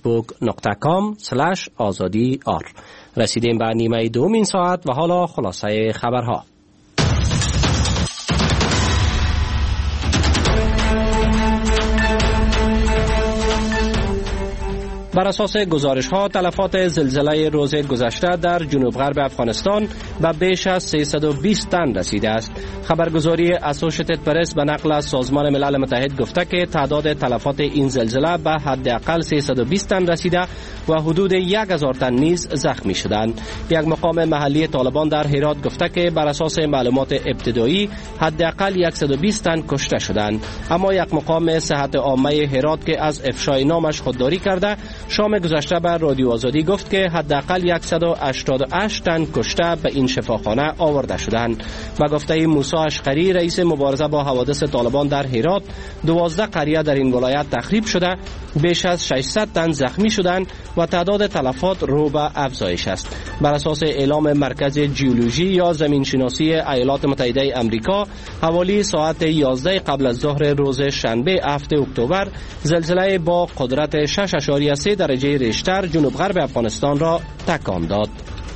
facebook.com/azadi.r. رسیدیم به نیمه دوم این ساعت و حالا خلاصه خبرها. بر اساس گزارش‌ها تلفات زلزله روز گذشته در جنوب غرب افغانستان به بیش از 320 تن رسیده است. خبرگزاری اسوشیتد پرس به نقل از سازمان ملل متحد گفته که تعداد تلفات این زلزله به حداقل 320 تن رسیده و حدود 1000 تن نیز زخمی شدند. یک مقام محلی طالبان در هرات گفته که بر اساس معلومات ابتدایی حداقل 120 تن کشته شدند، اما یک مقام صحت عامه هرات که از افشای نامش خودداری کرده شام گذشته به رادیو آزادی گفت که حداقل 188 تن کشته به این شفاخانه آورده شدند. به گفته موسی اشقری رئیس مبارزه با حوادث طالبان در هرات، 12 قریه در این ولایت تخریب شده، بیش از 600 تن زخمی شدند و تعداد تلفات رو به افزایش است. بر اساس اعلام مرکز جیولوژی یا زمینشناسی ایالات متحده آمریکا، حوالی ساعت 11 قبل از ظهر روز شنبه 7 اکتبر زلزله با قدرت 6.3 درجه ریشتر جنوب غرب افغانستان را تکان داد.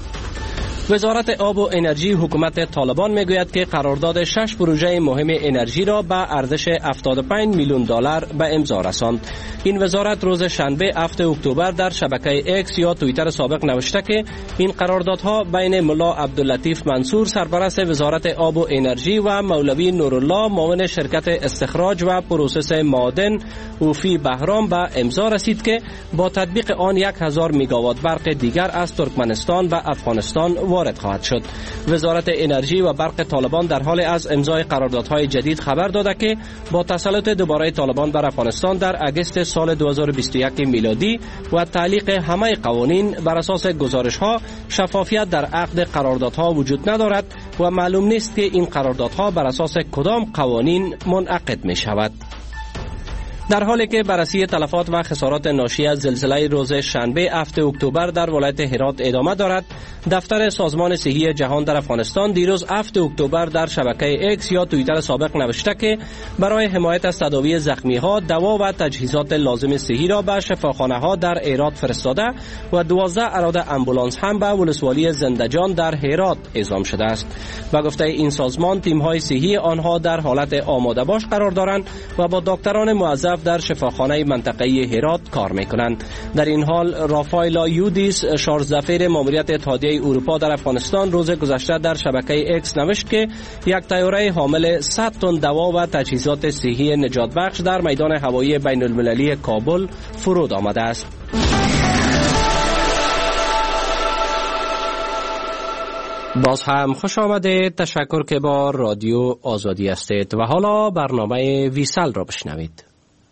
وزارت آب و انرژی حکومت طالبان میگوید که قرارداد 6 پروژه مهم انرژی را به ارزش 75 میلیون دلار به امضا رساند. این وزارت روز شنبه 7 اکتبر در شبکه اکس یا توییتر سابق نوشته که این قراردادها بین ملا عبداللطیف منصور سرپرست وزارت آب و انرژی و مولوی نورالله معاون شرکت استخراج و پروسس معادن اوفی بهرام به امضا رسید که با تطبیق آن 1000 میگاوات برق دیگر از ترکمنستان و افغانستان وارد خواهد شد. وزارت انرژی و برق طالبان در حال از امضای قراردادهای جدید خبر داده که با تسلط دوباره طالبان بر افغانستان در اگست سال 2021 میلادی و تعلیق همه قوانین بر اساس گزارش‌ها شفافیت در عقد قراردادها وجود ندارد و معلوم نیست که این قراردادها بر اساس کدام قوانین منعقد می شود. در حالی که بررسی تلفات و خسارات ناشی از زلزله روز شنبه 7 اکتبر در ولایت هرات ادامه دارد، دفتر سازمان صحی جهان در افغانستان دیروز 7 اکتبر در شبکه اکس یا توییتر سابق نوشته که برای حمایت از تداوی زخمی‌ها دوا و تجهیزات لازم صحی را به شفاخانه‌ها در هرات فرستاده و 12 اراده آمبولانس هم به ولسوالی زندجان در هرات اعزام شده است. به گفته این سازمان، تیم‌های صحی آنها در حالت آماده باش قرار دارند و با دکتران موظف در شفاخانه منطقه‌ای هرات کار می‌کنند. در این حال رافایلا یودیس، شارژزفیر ماموریت اتحادیه اروپا در افغانستان روز گذشته در شبکه اکس نوشت که یک طیاره حامل 100 تن دوا و تجهیزات صحی نجات بخش در میدان هوایی بین المللی کابل فرود آمده است. باز هم خوش آمده. تشکر که با رادیو آزادی هستید و حالا برنامه ویسل را بشنوید.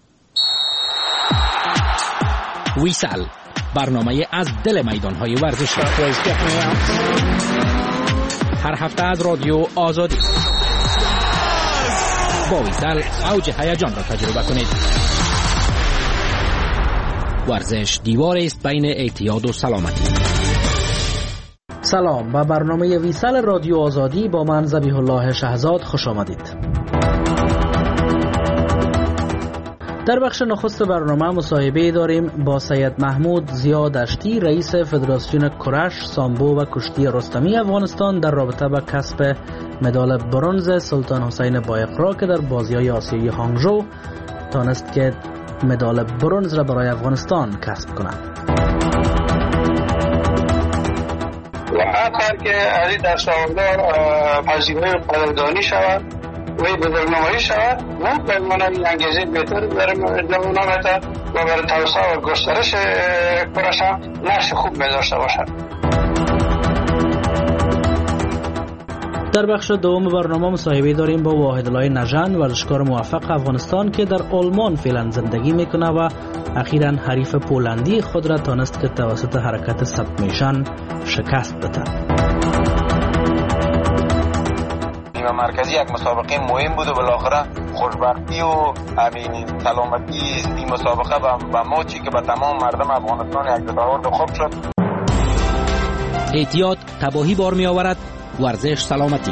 ویسل، برنامه از دل میدان‌های ورزشی، هر هفته از رادیو آزادی. با ویسل اوج هیجان را تجربه کنید. ورزش دیواری است بین اعتیاد و سلامتی. سلام، به برنامه ویسل رادیو آزادی با من ذبیح الله شهزاد خوش آمدید. در بخش نخست برنامه مصاحبه داریم با سید محمود ضیا دشتی، رئیس فدراسیون کرش، سامبو و کشتی رستمی افغانستان، در رابطه با کسب مدال برنز سلطان حسین بایقرا که در بازی‌های آسیایی هانگژو تانست که مدال برنز را برای افغانستان کسب کند. و اگر که از این دستاوردها پذیرای قدردانی شود و بزرگنمایی شود و به عنوان انگیزه بهتر برای جوانان و برای توسعه و گسترش کرش هم نقش خوب داشته باشد. در بخش دوم برنامه مصاحبه داریم با واحدالله نژند، ورزشکار موفق افغانستان که در آلمان فعلا زندگی میکنه و اخیراً حریف پولندی خود را تانست که توسط حرکت سبمیشن شکست بده. نیمه مرکزی یک مسابقه مهم بود و بالاخره خوشبختی و همین سلامتی این مسابقه و ماچی که به تمام مردم افغانستان یک تداوم خوب شد. اعتیاد تباهی بار می آورد، ورزش سلامتی.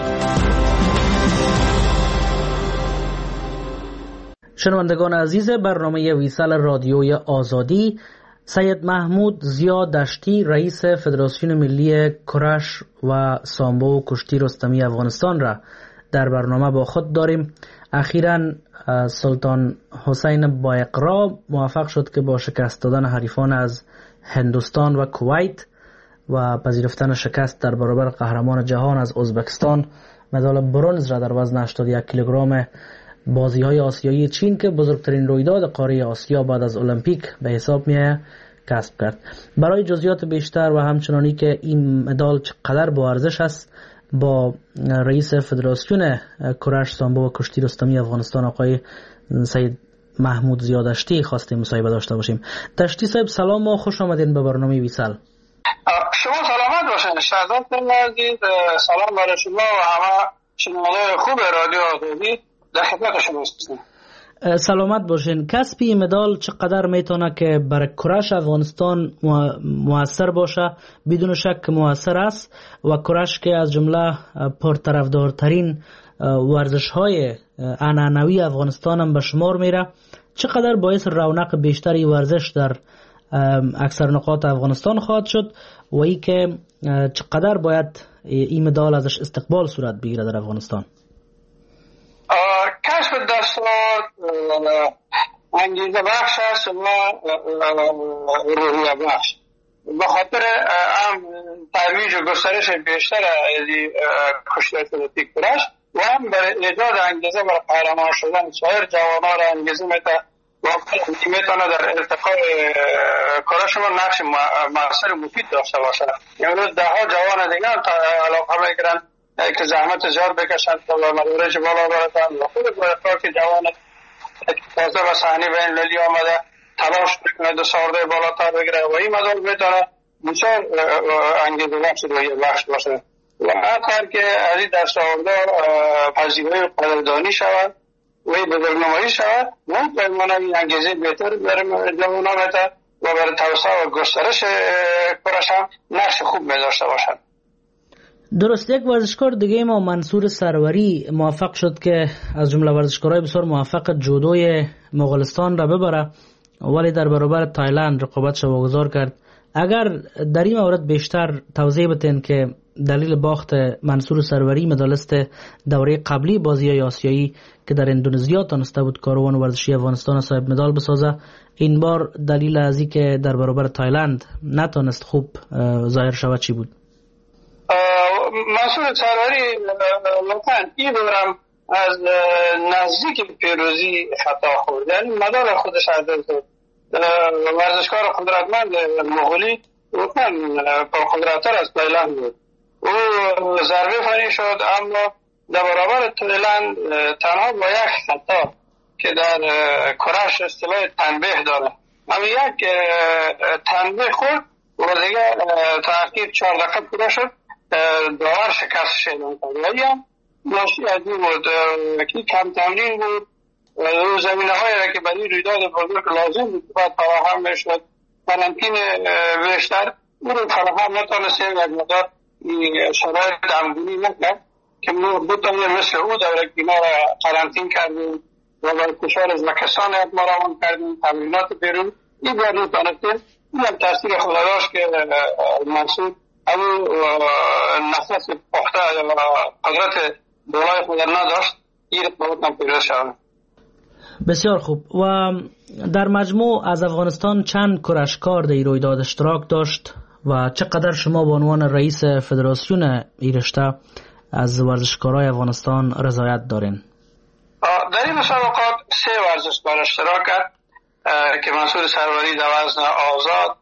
شنوندگان عزیز برنامه ویسل رادیوی آزادی، سید محمود ضیا دشتی رئیس فدراسیون ملی کرش و سامبو و کشتی رستمی افغانستان را در برنامه با خود داریم. اخیراً سلطان حسین بایقرا موفق شد که با شکست دادن حریفان از هندوستان و کویت و پذیرفتن شکست در برابر قهرمان جهان از ازبکستان مدال برنز را در وزن 81 کیلوگرم بازی‌های آسیایی چین که بزرگترین رویداد قاره آسیا بعد از المپیک به حساب می‌آید کسب کرد. برای جزئیات بیشتر و همچنانی که این مدال چقدر با ارزش است با رئیس فدراسیون کرش سامبو و کشتی رستمی افغانستان آقای سید محمود ضیا دشتی خواستیم مصاحبه داشته باشیم. دشتی صاحب سلام و خوش آمدین به برنامه ویسال. شما سلامت باشین. شهزاد عزیز، سلام برای شما و همه شنوندگان خوب رادیو آزادی. در خدمت شما هستم. سلامت باشین. کسب این مدال چقدر میتونه که برای کرش افغانستان موثر باشه؟ بدون شک موثر است و کرش که از جمله پرطرفدارترین ورزش‌های عنعنوی افغانستان هم به شمار میره، چقدر باعث رونق بیشتری ورزش در اکثر نقاط افغانستان خواهد شد و ای که چقدر باید این مدال ازش استقبال صورت بگیره در افغانستان؟ کسب دستات انگیزه بخش است و روحیه بخش. به خاطر ترویج و گسترش بیشتر از کشتی اتلتیک کرش و هم برای ایجاد انگیزه برای قهرمان شدن سایر جوانان را انگیزه میتونه در ارتقاء کرش ما نقش مؤثر مفید داشته باشه. امروز ده ها جوان دیگه هم علاقه میگیرن که زحمت زیاد بکشند تا به مدارج بالا برسند و خود باید که جوان تازه به صحنه بین المللی آمده تلاش بکنه دو سارده بالاتر بگیره و این مدال میتونه بسیار انگیزه بخش روحیه بخش باشه و اگر که از این دستاوردها پذیرای قدردانی شود و بزرگنمایی شود و پیمانه این انگیزه بهتر برای جوانان و برای توسعه و گسترش کرش هم نقش خوب می‌داشته باشند. درست. یک ورزشکار دیگه ما منصور سروری موفق شد که از جمله ورزشکارای بسیار موفق جودوی مغولستان را ببره ولی در برابر تایلند رقابتش واگذار کرد. اگر در این مورد بیشتر توضیح بدین که دلیل باخت منصور سروری مدالست دوره قبلی بازی‌های آسیایی که در اندونزیا تونسته بود کاروان ورزشی افغانستان صاحب مدال بسازه، این بار دلیل از این که در برابر تایلند نتونست خوب ظاهر شود چی بود؟ منصور سروری واقعا این بارم از نزدیک پیروزی خطا خورد، یعنی مدال خودش از دست داد. ورزشکار قدرتمند مغولی واقعا پرقدرت‌تر از تایلند بود. او ضربه فنی شد اما در برابر تایلند تنها با یک خطا که در کرش اصطلاح تنبیه داره، اما یک تنبیه خورد و دیگه تحقیق 4 دقیقه پوره شد داور شکستش اعلام کرد. ولی هم ناشی از این بود که کم تمرین بود و زمینه هایی را که برای رویداد بزرگ لازم بود باید فراهم میشد قرنطین بیشتر او رو فراهم نتونستیم یک مقدار شرایط دمگونی نکرد که ما بتونیم مثل او دوره که ما را قرنطین کردیم و برای کشور ازبکستان ما روان کردیم تمرینات بیرون این باید نتونستیم. این هم تاثیر خدا داشت که منصور اما نفس پخته و قدرت بالای خود نداشت این رقابت هم پیروز شد. بسیار خوب. و در مجموع از افغانستان چند کرشکار در این رویداد اشتراک داشت و چقدر شما به عنوان رئیس فدراسیون این رشته از ورزشکارای افغانستان رضایت دارین؟ در این مسابقات 3 ورزشکار اشتراک کرد که منصور سروری در وزن آزاد،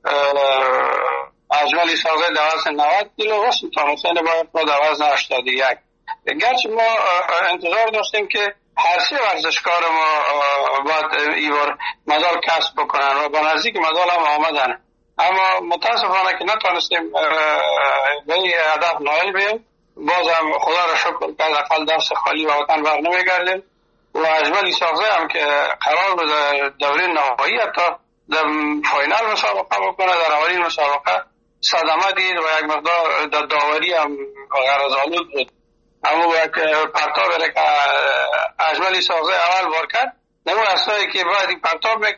اجملی سازه در وزن 90 کیلو و سلطان حسین بایقرا در وزن 81. گرچه ما انتظار داشتیم که هر 3 ورزشکار ما باید ایوار مدال کسب بکنن و با نزدیک مدال هم آمدن، اما متاسفانه که نتونستیم به این هدف نائل بشیم. بازم خدا را شکر که حداقل دست خالی و وطن بر نمیگردیم و اجملی سازه هم که قرار بود دوره نهایی تا در فاینال مسابقه بکنه در اولین مسابقه صدمه دید و یک مقدار در داوری هم غرض‌آلود بود، اما یک پرتاب که اجملی سازه اول بار کرد نمون اصلایی که باید این پرتاب میکرد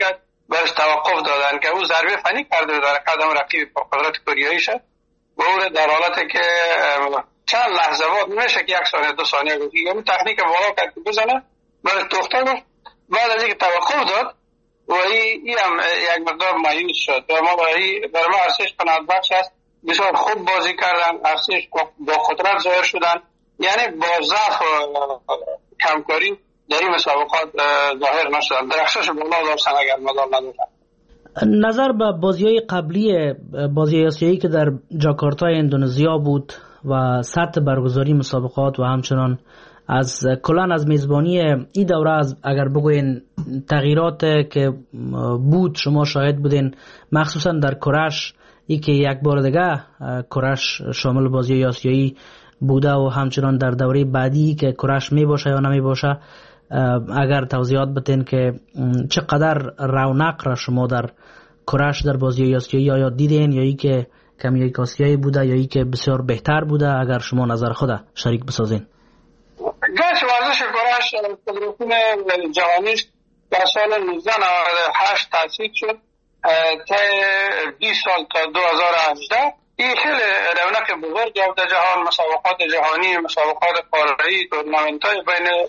برش توقف دادن که او ضربه فنی کرده در قدم رقیب با قدرت کوریایی شد و او در حالتی که چند لحظه بعد میشه که 1 ثانیه 2 ثانیه گفتی یعنی تکنیک بالا کرد که بزنه برش توخته گفت. بعد از اینکه توقف داد و این هم یک مقدار مایوس شد و ما برای ما ارزش قناعت بخش است. بسیار خوب بازی کردن، ارزش با قدرت ظاهر شدن، یعنی با ضعف کمکاری در این مسابقات ظاهر نشدن. درخشش بالا داشتن اگر مدال نداشتن. نظر به بازی‌های قبلی بازی آسیایی که در جاکارتا اندونزیا بود و سطح برگزاری مسابقات و همچنان از کلان از میزبانی این دوره اگر بگوین تغییرات که بود شما شاهد بودین مخصوصا در کرش ای که یک بار دیگه کرش شامل بازی آسیایی بوده و همچنان در دوره بعدی که کرش می باشه یا نمی باشه اگر توضیحات بتین که چقدر رونق را شما در کرش در بازی آسیایی آیا دیدین یا ای که کمی یک آسیایی بوده یا ای که بسیار بهتر بوده اگر شما نظر خود شریک بسازین. گرچه ورزش کرش فدراسیون جهانی در سال 1998 تأسیس شد تا 20 سال تا 2018 این خیلی رونق بزرگ در جهان، مسابقات جهانی، مسابقات قاره‌ای، تورنمنت‌های بین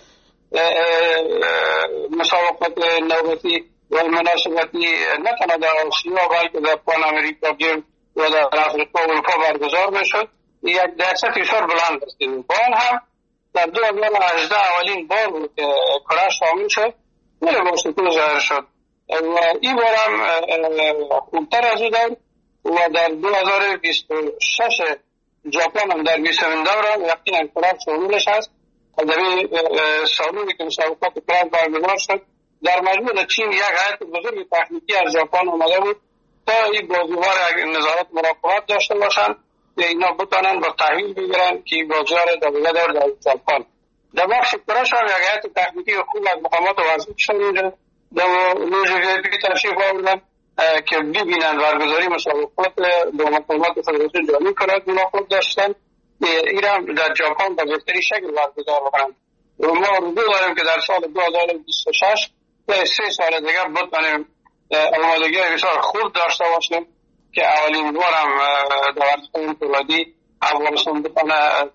مسابقات نوبتی و مناسبتی نه تنها در آسیا بلکه در پان امریکا گیم و در افریقا و اروپا برگزار میشد. یک درصد بسیار بلند است. با هم در 2018 اولین بار بود که کرش شامل شد، خیلی با شکوه ظاهر شد و این بار هم خوبتر از او دار و در 2026 ژاپن هم در 20 دورم یقینا کرش شاملش هست. در سالونی که مسابقات کرش برگزار شد در مجموع چین یک هیئت بزرگ تکنیکی از ژاپن اومده بود تا این بازی‌ها را نظارت مراقبت داشته باشند که اینا بتونن با تحویل بگیرن که بازی‌ها را در ژاپن. در بخش کرش هم یک هیئت تکنیکی خوب از مقامات ورزشی اونجا در لوژی تشریف آوردن که ببینن برگزاری مسابقات با مقامات فدراسیون جهانی کرج ملاقات داشتن این هم در ژاپن به بهترین شکل برگزار بکنن. ما آرزو داریم که در سال 2026 تا 3 سال دیگر بتونیم آمادگی بسیار خوب داشته باشیم که اولین بار هم در ورزش فولادی افغانستان بتونه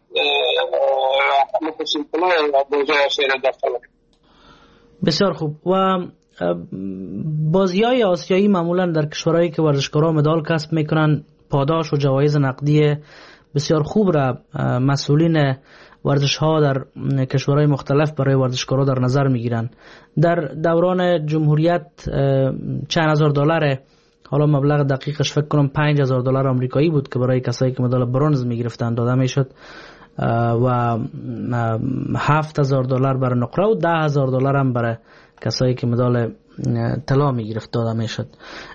مخصوصی کنه و بازی آسیایی را داشته باشه. بسیار خوب. و بازی‌های آسیایی معمولا در کشورهایی که ورزشکارا مدال کسب میکنن پاداش و جوایز نقدی بسیار خوب را مسئولین ورزش ها در کشورهای مختلف برای ورزشکارا در نظر میگیرن. در دوران جمهوریت چند هزار دلار، حالا مبلغ دقیقش فکر کنم $5,000 آمریکایی بود که برای کسایی که مدال برنز میگرفتن داده میشد و $7,000 برای نقره و $10,000 هم برای کسایی که مدال طلا میگرفت داده میشد.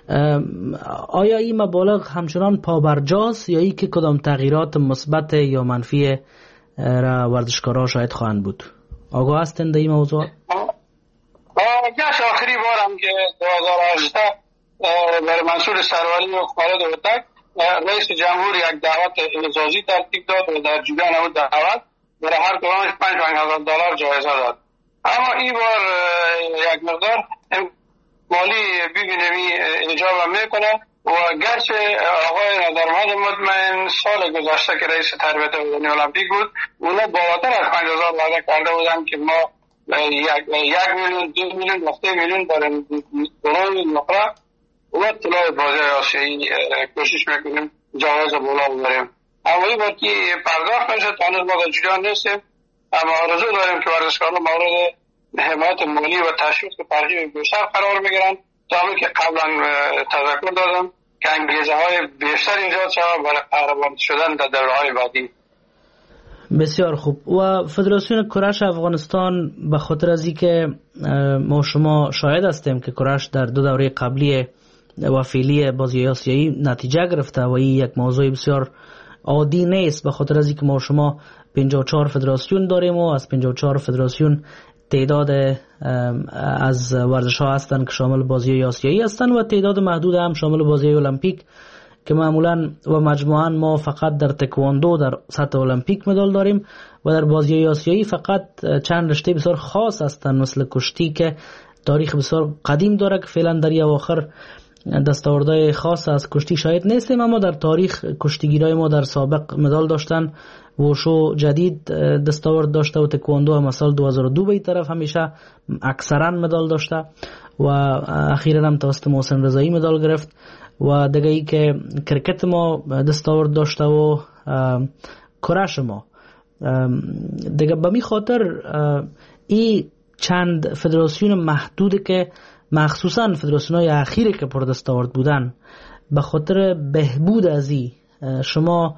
آیا این مبالغ همچنان پابرجاست یا ای که کدام تغییرات مثبت یا منفی را ورزشکارا شاید خواهند بود؟ آگاه هستند این موضوع؟ گشت آخری بارم که 2018 برای منصور سروری و خالد هوتک رئیس جمهور یک دعوت اعزازی ترتیب داد و در جریان اون دعوت برای هر کدامش $5,000 جایزه داد. اما این بار یک مقدار مالی ببینیم ایجاب میکنه و گرچه آقای نظرمند مطمئن سال گذشته که رئیس تربیت بدنی المپیک بود اونا بالاتر از 5,000 وعده کرده بودن که ما 1 میلیون 2 میلیون و 3 میلیون برای برای نقره و طلای بازی آسیایی کوشش میکنیم جواز بالا ببریم. اما این بار که پرداخت میشه تانوز ما در جریان نیستیم، اما آرزو داریم که ورزشکاران مورد حمایت مالی و تشویق ترغیب بیشتر قرار بگیرن تا همین که قبلا تذکر دادم که انگیزه های بیشتر ایجاد شود برای قهرمان شدن در دوره‌های بعدی. بسیار خوب. و فدراسیون کرش افغانستان به خاطر از اینکه ما شما شاهد هستیم که کرش در 2 دوره قبلی و فعلی بازی آسیایی نتیجه گرفته و این یک موضوع بسیار عادی نیست، به خاطر از اینکه ما شما 54 فدراسیون داریم و از 54 فدراسیون تعداد از ورزش ها هستند که شامل بازی آسیایی هستند و تعداد محدود هم شامل بازی المپیک که معمولا و مجموعاً ما فقط در تکواندو در سطح المپیک مدال داریم و در بازی آسیایی فقط چند رشته بسیار خاص هستند مثل کشتی که تاریخ بسیار قدیم داره که فعلا در اواخر دستاوردهای خاص از کشتی شاهد نیستیم، اما در تاریخ کشتیگیرای ما در سابق مدال داشتن. ووشو جدید دستاورد داشته و تکواندو هم سال 2002 به این طرف همیشه اکثرا مدال داشته و اخیرا هم توسط محسن رضایی مدال گرفت. و دیگه ای که کرکت ما دستاورد داشته و کرش ما دیگه. به می خاطر این چند فدراسیون محدود که مخصوصا فدراسیون های اخیری که پر دستاورد بودن، به خاطر بهبود از این شما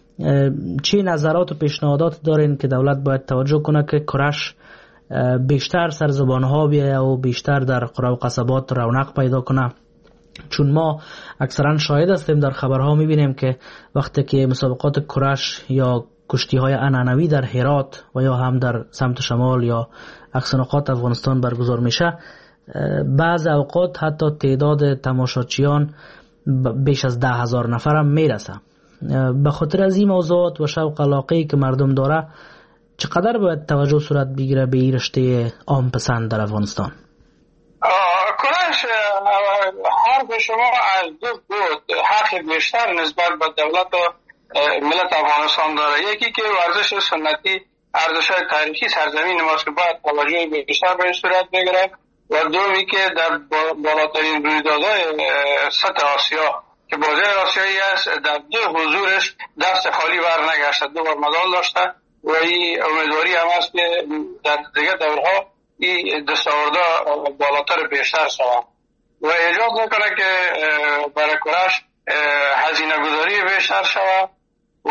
چه نظرات و پیشنهادات دارین که دولت باید توجه کنه که کرش بیشتر سر زبان ها بیایه و بیشتر در قرى و قصبات رونق پیدا کنه؟ چون ما اکثرا شاهد هستیم در خبرها میبینیم که وقتی که مسابقات کرش یا کشتی های عنعنوی در هرات و یا هم در سمت شمال یا اقصی نقاط افغانستان برگزار میشه، بعض اوقات حتی تعداد تماشاچیان بیش از 10,000 نفر هم میرسه. به خاطر از این موضوعات و شوق علاقه‌ای که مردم داره، چقدر باید توجه صورت بگیره به این رشته عام پسند در افغانستان؟ کرش حرف شما از دو بود حق بیشتر نسبت به دولت و ملت افغانستان داره. یکی که ورزش سنتی ارزش‌های تاریخی سرزمین ماست که باید توجه بیشتر به صورت بگیره، و دومی که در بالاترین رویدادهای سطح آسیا که بازی آسیایی است در دو حضورش دست خالی بر نگشته، 2 بار مدال داشته و این امیدواری هم است که در دیگه دورها این دستاوردها بالاتر بیشتر شود و ایجاد میکنه که برای کرش هزینه گذاری بیشتر شود و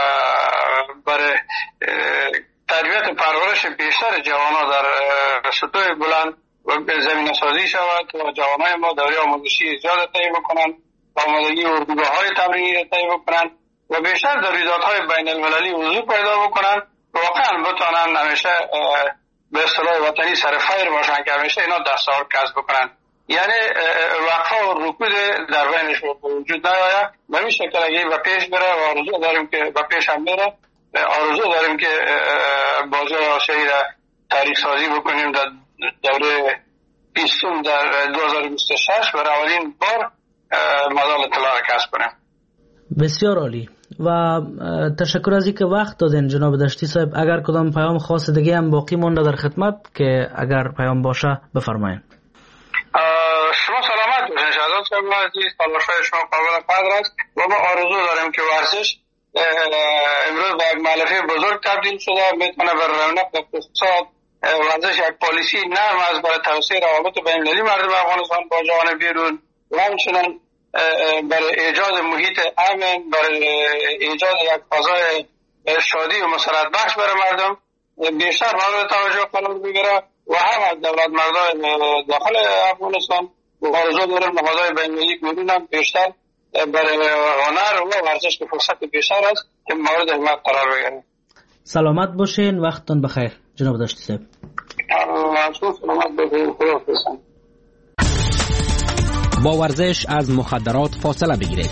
برای تربیت پرورش بیشتر جوانان در سطوح بلند و زمینه سازی شود و جوانای ما دوره آموزشی ایجاد طی بکنن، آمادگی اردوگاه‌های تمرینی را طی بکنن و بیشتر در رویدادهای بین المللی حضور پیدا بکنن، واقعا بتونن همیشه به اصطلاح وطنی سر فیر باشن که همیشه اینا دستاورد کسب بکنن. یعنی وقفه و رکود در بینش وجود نیاید. به این شکل اگه به پیش بره و آرزو داریم که به پیش هم بره، آرزو داریم که بازی آسیایی را تاریخ سازی بکنیم در دوره 20 در 2026 برای اولین بار مدال طلا را کسب کنیم. بسیار عالی و تشکر از اینکه وقت دادین جناب دشتی صاحب. اگر کدام پیام خاص دیگه هم باقی مونده در خدمت که اگر پیام باشه بفرمایید. شما سلامت باشین شهزاد صاحب عزیز، تلاش‌های شما قابل قدر است و ما آرزو داریم که ورزش امروز به یک مؤلفه بزرگ تبدیل شده، میتونه بر رونق اقتصاد ورزش یک پالیسی نرم از برای توسعه روابط بین‌المللی مردم افغانستان با جهان بیرون و همچنین برای ایجاد محیط امن، برای ایجاد یک فضای شادی و مسرت بخش برای مردم بیشتر مورد توجه قرار بگیره و هم از دولت مردم داخل افغانستان و آرزو دارن نهادهای بین‌المللی بیرون هم بیشتر برای هنر و ورزش که فرصت بیشتر است که مورد حمایت قرار بگیره. سلامت باشین، وقتتون بخیر جناب دشتی صاحب. سلامت باشین، خدا حافظ. با ورزش از مخدرات فاصله بگیرید.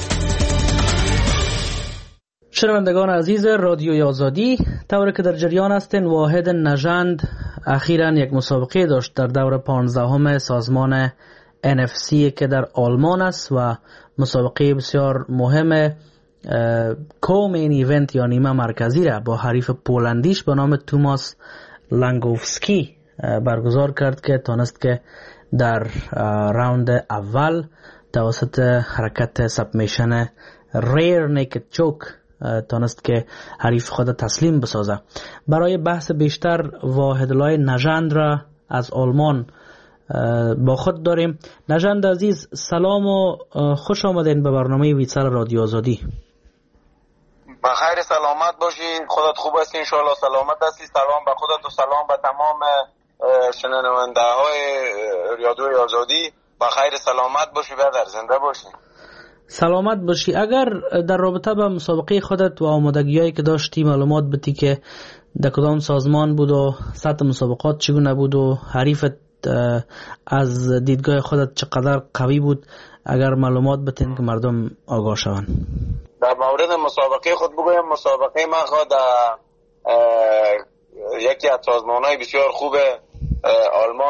شنوندگان عزیز رادیوی آزادی، طوری که در جریان هستین، واحد نژند اخیراً یک مسابقه داشت در دور 15 سازمان NFC که در آلمان است و مسابقه بسیار مهم کومین ایونت یا نیمه مرکزی را با حریف پولندیش به نام توماس لانگوفسکی برگزار کرد که تانست که در راوند اول توسط حرکت سبمیشن ریر نیکد چوک تانست که حریف خود تسلیم بسازه. برای بحث بیشتر واحدلای نژند را از آلمان با خود داریم. نژند عزیز سلام و خوش آمدین به برنامه ویتسل رادیو آزادی. بخیر سلامت باشین، خودت خوب هستی انشاءالله سلامت هستی. سلام به خودت و سلام به تمام شنونده های رادیوی آزادی. بخیر سلامت باشی برادر، زنده باشی. سلامت باشی. اگر در رابطه با مسابقه خودت و آمادگی‌هایی که داشتی معلومات بدی که در کدام سازمان بود و سطح مسابقات چگونه بود و حریفت از دیدگاه خودت چقدر قوی بود، اگر معلومات بدین که مردم آگاه شوند. در مورد مسابقه خود بگویم، مسابقه من خود یکی از سازمان‌های بسیار خوب آلمان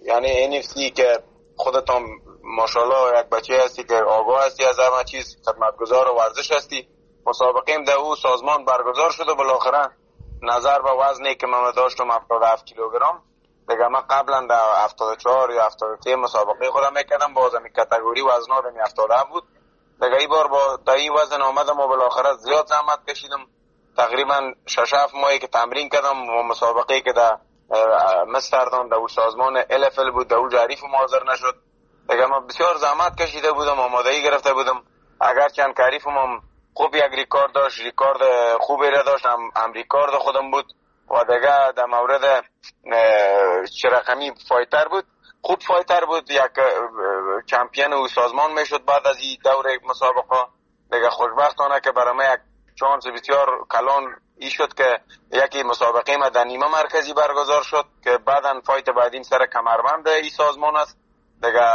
یعنی NFC که خودتان ماشاءالله یک بچه هستی که آگاه هستی از همه چیز، خدمتگزار ورزش هستی. مسابقه ام در او سازمان برگزار شد و بالاخره نظر به وزنی که من داشتم 77 کیلوگرم دیگه، من قبلا در 74 یا 73 مسابقه خودم میکردم، باز می کاتگوری وزنا می 77 بود دیگه. این بار با تا این وزن آمدم و بالاخره زیاد زحمت کشیدم، تقریبا 6-7 ماهی که تمرین کردم و مسابقه که در مستردان در سازمان LFL بود در جریف حاضر نشد دیگه. من بسیار زحمت کشیده بودم، آمادگی گرفته بودم، اگر چند کاریفم هم خوب یک ریکارد داشت، ریکارد خوبی را داشت، هم ریکارد خودم بود و دیگه در مورد چرخمی فایتر بود، خوب فایتر بود، یک چمپیون او سازمان میشد بعد از این دوره مسابقه دیگه. خوشبختانه که برای من یک چانس بسیار کلان ای شد که یکی مسابقه ما در نیمه مرکزی برگزار شد که بعداً فایت بعدین سر کمربند ای سازمان است دیگه.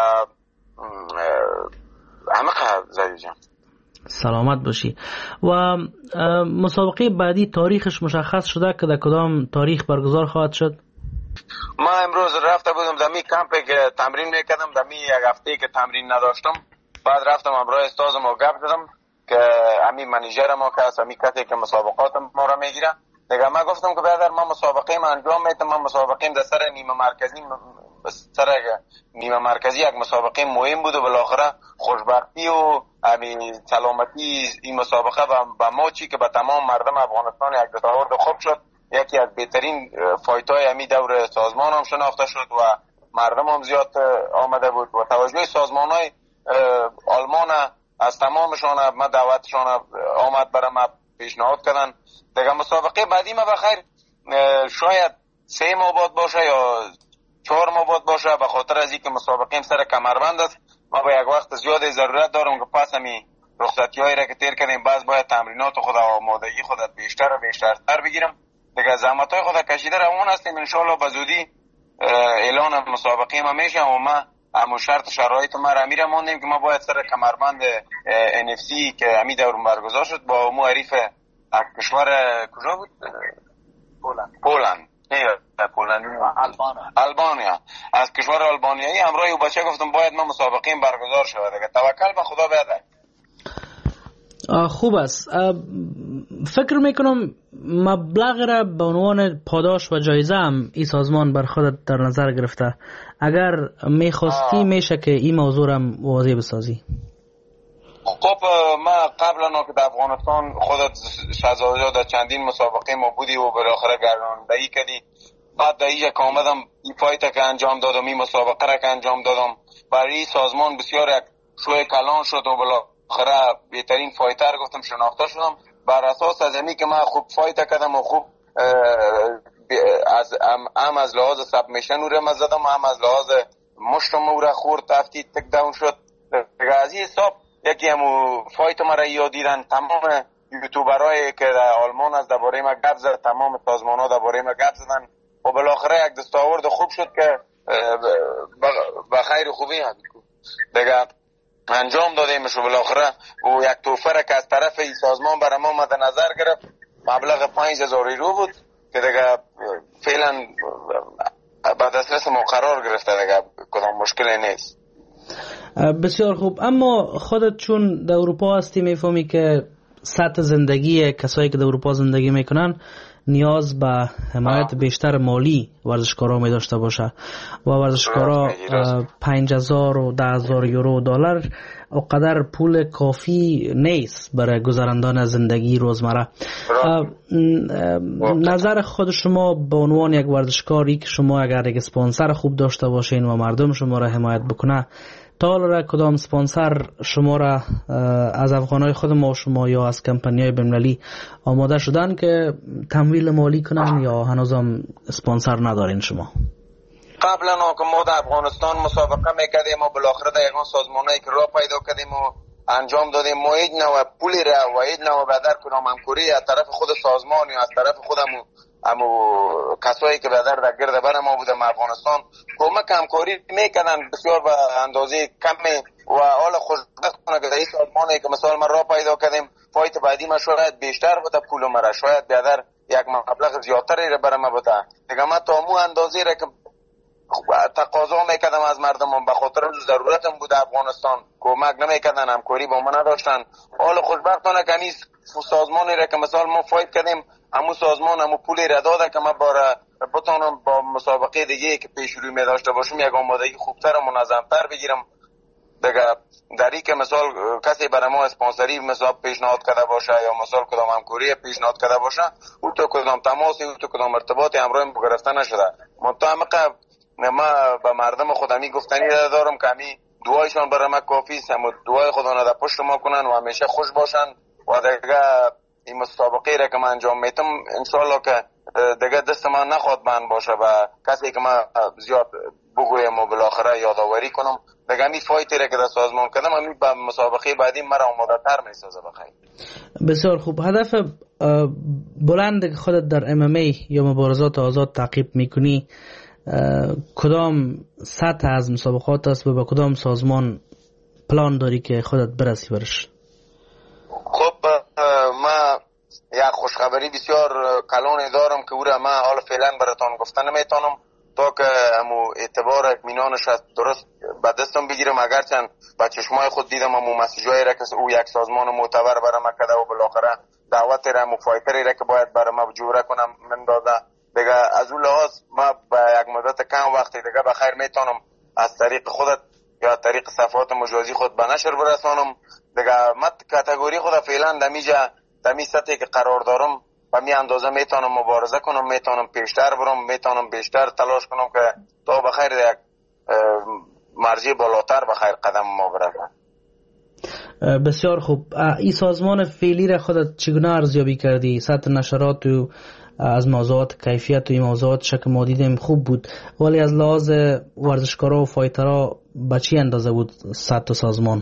همه زیاد جان سلامت باشی. و مسابقه بعدی تاریخش مشخص شده که در کدام تاریخ برگزار خواهد شد؟ ما امروز رفته بودم دمی کمپی که تمرین میکردم، دمی یک هفته که تمرین نداشتم، بعد رفتم امروز استادم و گپ زدم که امی منیجر ما که است، امی کسی که مسابقات ما را میگیره دیگه. من گفتم که برادر من مسابقه من انجام میدم، من مسابقه در سر نیمه مرکزی یک مسابقه مهم بود و بالاخره خوشبختی و همین سلامتی این مسابقه با ما چی که به تمام مردم افغانستان یک دستاورد خوب شد، یکی از بهترین فایتای همی دور سازمان هم شناخته شد و مردم هم زیاد آمده بود و توجه سازمان های آلمان از تمامشان ما دعوتشان آمد برای ما پیشنهاد کردن دیگه. مسابقه بعدی ما بخیر شاید 3 ماه بعد باشه یا 4 ماه بعد باشه، به خاطر از اینکه مسابقه سر کمربند است ما به یک وقت زیاد ضرورت دارم که پس همی رخصتی هایی را که تیر کردیم باز باید تمرینات خود آمادگی خود بیشتر و بیشتر بگیرم دیگه. زحمت های خود کشیده روان هستیم، ان شاء الله به زودی اعلان مسابقه ما میشه و ما همون شرط شرایط ما را میره موندیم که ما باید سر کمربند NFC که همی دور برگزار شد با معرف کشور کجا بود؟ پولند آلبانیا. از کشور آلبانیایی همراه او بچه گفتم باید ما مسابقه برگزار شود دیگه. توکل به خدا بیاده. خوب است. فکر میکنم مبلغ را به عنوان پاداش و جایزه هم این سازمان بر خودت در نظر گرفته، اگر میخواستی میشه که این موضوع را واضح بسازی. خب ما قبلا که در افغانستان خودت شهزاده در چندین مسابقه ما بودی و بالاخره گرداندهی کردی، بعد در اینجا که آمدم این فایت که انجام دادم، این مسابقه را که انجام دادم، برای سازمان بسیار یک شوی کلان شد و بالاخره بهترین فایتر گفتم شناخته شدم. بر اساس از اینکه من خوب فایت کردم و خوب از لحاظ سبمیشن او را زدم، هم از لحاظ مشتم او را خورد تفتی تک داون شد دیگه. از این حساب یکی همو فایت ما را یادیدن تمام یوتیوبرایی که در آلمان از درباره ما گپ زد، تمام سازمان ها درباره ما گپ زدن و بالاخره یک دستاورد خوب شد که به خیر خوبی دیگه انجام دادیمش و بالاخره و یک توفره که از طرف این سازمان برای ما مد نظر گرفت مبلغ 5000 یورو بود که دیگه فعلا به دسترس ما قرار گرفته دیگه، کدام مشکلی نیست. بسیار خوب. اما خودت چون در اروپا هستی میفهمی که سطح زندگی کسایی که در اروپا زندگی میکنن نیاز به حمایت بیشتر مالی ورزشکارا می داشته باشه و ورزشکارا 5000 و 10000 یورو دلار اونقدر پول کافی نیست برای گذراندن زندگی روزمره. نظر خود شما به عنوان یک ورزشکاری که شما اگر یک اسپانسر خوب داشته باشین و مردم شما را حمایت بکنه، تا حالا کدام اسپانسر شما را از افغانای خود ما و شما یا از کمپانی‌های بین‌المللی آماده شدن که تمویل مالی کنن یا هنوزم اسپانسر ندارین شما؟ قبلا که ما در افغانستان مسابقه میکردیم و بالاخره در یگان سازمانایی که راه پیدا کردیم و انجام دادیم، ما هیچ نوع پولی را و هیچ نوع بدر کنم همکاری از طرف خود سازمان یا از طرف خودمو کسایی که بدر در گرد بر ما بودم افغانستان کمک همکاری میکردن بسیار به اندازه کمی و حالا خوشبختانه که در این سازمانی که مثلا ما راه پیدا کردیم فایت بعدی ما شاید بیشتر بوده پول مرا، شاید بدر یک مبلغ زیادتری را بر ما بوده دیگه. ما تا مو اندازه را که تقاضا میکردم از مردم، به خاطر ضرورتم بود افغانستان کمک نمیکردن، همکاری با من نداشتن. حالا خوشبختانه که نیست سازمانی را که مثال ما فایت کردیم، همون سازمان همون پولی را داده که من بتونم با مسابقه دیگه که پیش روی می داشته باشم یک آمادگی خوبتر و منظمتر بگیرم. دیگه در این که مثال کسی برای ما اسپانسری مثلا پیشنهاد کرده باشه یا مثال کدام همکاری پیشنهاد کرده باشه، او تو کدام تماسی او تو کدام ارتباطی همراه گرفته نشده. منطقه ما به مردم خودمی گفتنی دارم که همی دعایشان برای ما کافی است، هم دعای خدا در پشت ما کنن و همیشه خوش باشن و دیگه این مسابقه را که من انجام میتم انشالله که دیگه دست من نخواد بند باشه و کسی که من زیاد بگویم و بالاخره یادآوری کنم دیگه همی فایتی را که در سازمان کردم همی به مسابقه بعدی مرا آماده تر میسازه. بخیر، بسیار خوب. هدف بلند که خودت در MMA یا مبارزات آزاد تعقیب میکنی کدام سطح از مسابقات است و با کدام سازمان پلان داری که خودت برسی برش؟ خب ما یک خوشخبری بسیار کلانی دارم که او را من حالا فعلا براتان گفتن نمیتونم تا که همو اعتبار اطمینانش درست به دستم بگیرم. اگرچند با چشمای خود دیدم همو مسیجایی را که او یک سازمان معتبر برای ما کرده و بالاخره دعوت را همو فایتری را که باید برای ما جوره کنم من داده. دیگه از اون لحاظ ما به یک مدت کم وقتی دیگه بخیر میتونم از طریق خودت یا طریق صفحات مجازی خود به نشر برسانم. دیگه من کاتگوری خود فعلا دمی سطحی که قرار دارم و می اندازه میتونم مبارزه کنم، میتونم پیشتر برم، میتونم بیشتر تلاش کنم که تا بخیر یک مرجع بالاتر بخیر قدم ما برسم. بسیار خوب. این سازمان فعلی را خودت چگونه ارزیابی کردی؟ سطح نشرات و از موضوعات کیفیت و این موضوعات شکل ما دیدیم خوب بود، ولی از لحاظ ورزشکارا و فایترها به چی اندازه بود سطح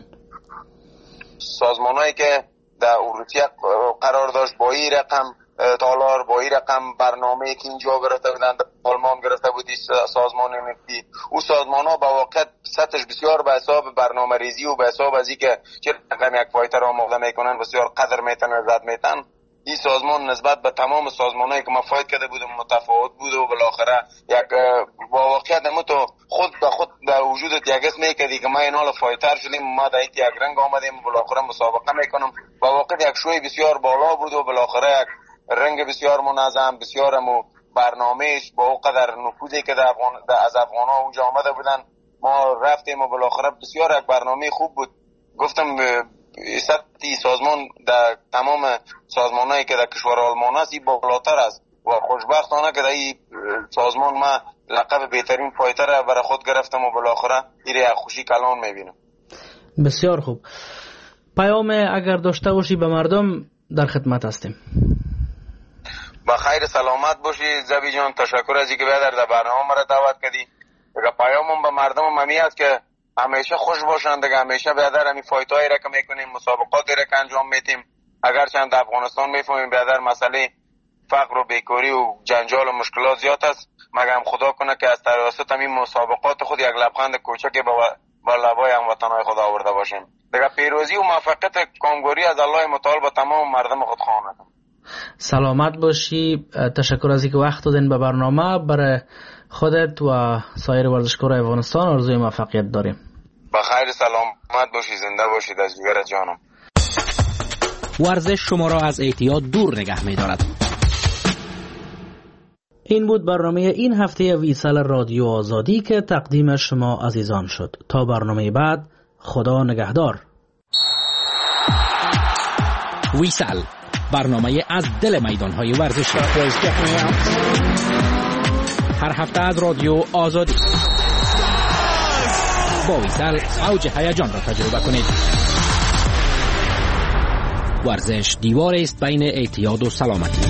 سازمانایی که در اروپا قرار داشت با این رقم تالار، با این رقم برنامه‌ای که اینجا گرفته بودن، آلمان گرفته بودی سازمان نفتی، او سازمان‌ها با واقع سطحش بسیار به حساب برنامه ریزی و به حساب از اینکه چه رقم یک فایتر آماده میکنن بسیار قدر میتن و عزت میتن. این سازمان نسبت به تمام سازمانایی که ما فایت کرده بودم متفاوت بود و بالاخره یک با واقعیت تو خود به خود در وجودت یک اسم میکردی که ما این حال فایتر شدیم، ما در یک رنگ آمدیم بالاخره مسابقه میکنم. با واقعیت یک شوی بسیار بالا بود و بالاخره یک رنگ بسیار منظم، بسیار برنامهش با او قدر نفوذی که از افغان‌ها اونجا آمده بودن ما رفتیم و بالاخره بسیار یک برنامه خوب بود. گفتم سطحی سازمان در تمام سازمانایی که در کشور آلمان است این بالاتر است و خوشبختانه که در این سازمان ما لقب بهترین فایتر برای خود گرفتم و بالاخره این خوشی کلان میبینم. بسیار خوب. پیام اگر داشته باشی به مردم در خدمت هستیم. با خیر سلامت باشی زبی جان، تشکر از اینکه در برنامه مرا دعوت کردی. پیامم به مردم ممی است که همیشه خوش باشند، دیگه همیشه بیادر همین فایتایی را که میکنیم، مسابقاتی را که انجام میتیم، اگرچند در افغانستان میفهمیم بیادر مسئله فقر و بیکاری و جنجال و مشکلات زیاد است، مگر خدا کنه که از توسط همین مسابقات خود یک لبخند کوچکی با لبای هموطنهای خود آورده باشیم. دیگه پیروزی و موفقیت کامگوری از الله متعال با تمام مردم خود خواهد. سلامت باشی. تشکر از اینکه وقت دادین به برنامه. برای خودت و سایر ورزشکاران افغانستان آرزوی موفقیت داریم. با خیر سلامت باشی، زنده باشید از جگر جانم. ورزش شما را از اعتیاد دور نگه می‌دارد. این بود برنامه این هفته ویسال رادیو آزادی که تقدیم شما عزیزان شد. تا برنامه بعد، خدا نگهدار. ویسال، برنامه از دل میدان‌های ورزشی. هر هفته از رادیو آزادی. با ویسال اوج هیجان را تجربه کنید. ورزش دیواری است بین اعتیاد و سلامتی.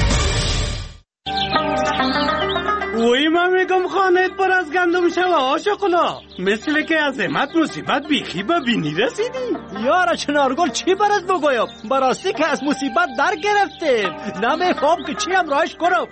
وای من میگم خانت پر از گندم شوه عاشقلا، مثل که از احمد مصیبت بیخی به بینی رسیدی. یارا چنارگل چی برات بگویم، براستی که از مصیبت در گرفتیم، نمیفهم که چی هم راهش کنم.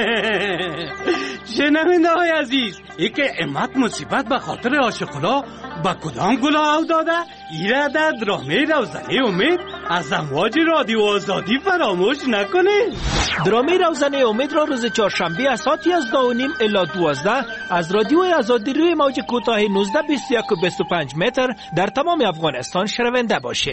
شنونده های عزیز، ای که احمد مصیبت به خاطر عاشقلا با کدام گلا او داده ایره در درامه روزنه امید از امواج رادیو آزادی فراموش نکنید. درامه روزنه امید را روز چهارشنبه از ساعت 11:30 الی 12 از رادیو آزادی روی موج کوتاه 19 21 و 25 متر در تمام افغانستان شنونده باشید.